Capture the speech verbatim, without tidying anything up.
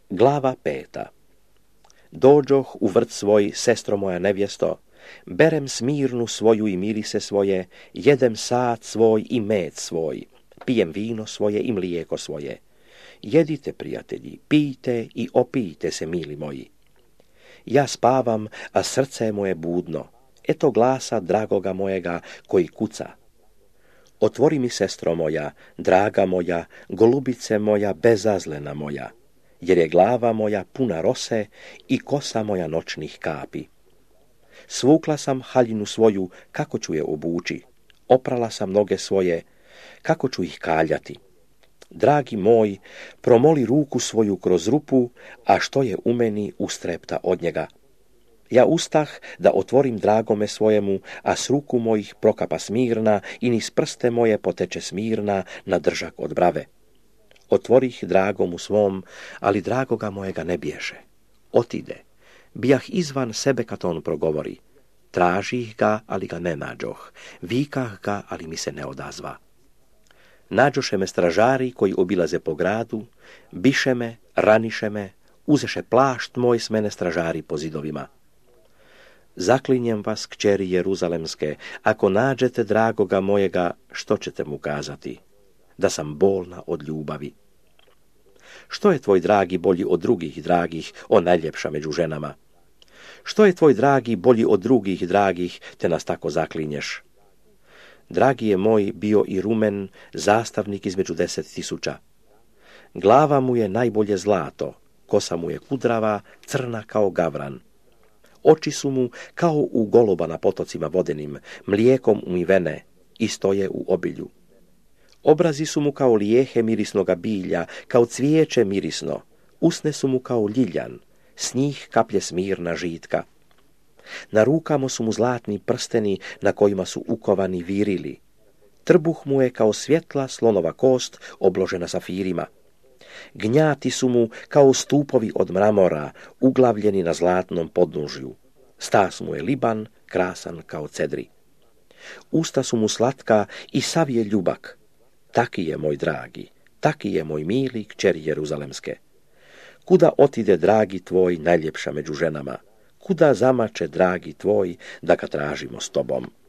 Glava peta. Dođoh u vrt svoj, sestro moja nevjesto, berem smirnu svoju i mirise svoje, jedem sad svoj i med svoj, pijem vino svoje i mlijeko svoje. Jedite, prijatelji, pijte i opijte se, mili moji. Ja spavam, a srce je moje budno, eto glasa dragoga mojega koji kuca. Otvori mi, sestro moja, draga moja, golubice moja, bezazlena moja, jer je glava moja puna rose i kosa moja noćnih kapi. Svukla sam haljinu svoju, kako ću je obući, oprala sam noge svoje, kako ću ih kaljati. Dragi moj, promoli ruku svoju kroz rupu, a što je u meni ustrepta od njega. Ja ustah da otvorim dragome svojemu, a s ruku mojih prokapa smirna i niz prste moje poteče smirna na držak od brave. Otvorih dragomu svom, ali dragoga mojega ne bježe. Otide. Bijah izvan sebe kad on progovori. Tražih ga, ali ga ne nađoh. Vikah ga, ali mi se ne odazva. Nađoše me stražari koji obilaze po gradu, biše me, raniše me, uzeše plašt moj s mene stražari po zidovima. Zaklinjem vas, kćeri Jeruzalemske, ako nađete dragoga mojega, što ćete mu kazati? Da sam bolna od ljubavi. Što je tvoj dragi bolji od drugih dragih, o najljepša među ženama? Što je tvoj dragi bolji od drugih dragih, te nas tako zaklinješ? Dragi je moj bio i rumen, zastavnik između deset tisuća. Glava mu je najbolje zlato, kosa mu je kudrava, crna kao gavran. Oči su mu kao u goluba na potocima vodenim, mlijekom umivene, i stoje u obilju. Obrazi su mu kao lijehe mirisnoga bilja, kao cvijeće mirisno, usne su mu kao ljiljan, s njih kaplje smirna žitka. Na rukama su mu zlatni prsteni na kojima su ukovani virili. Trbuh mu je kao svjetla slonova kost obložena safirima. Gnjati su mu kao stupovi od mramora, uglavljeni na zlatnom podnožju. Stas mu je liban, krasan kao cedri. Usta su mu slatka i sav je ljubak. Taki je moj dragi, taki je moj mili, kćeri Jeruzalemske. Kuda otide dragi tvoj, najljepša među ženama? Kuda zamače dragi tvoj, da ga tražimo s tobom?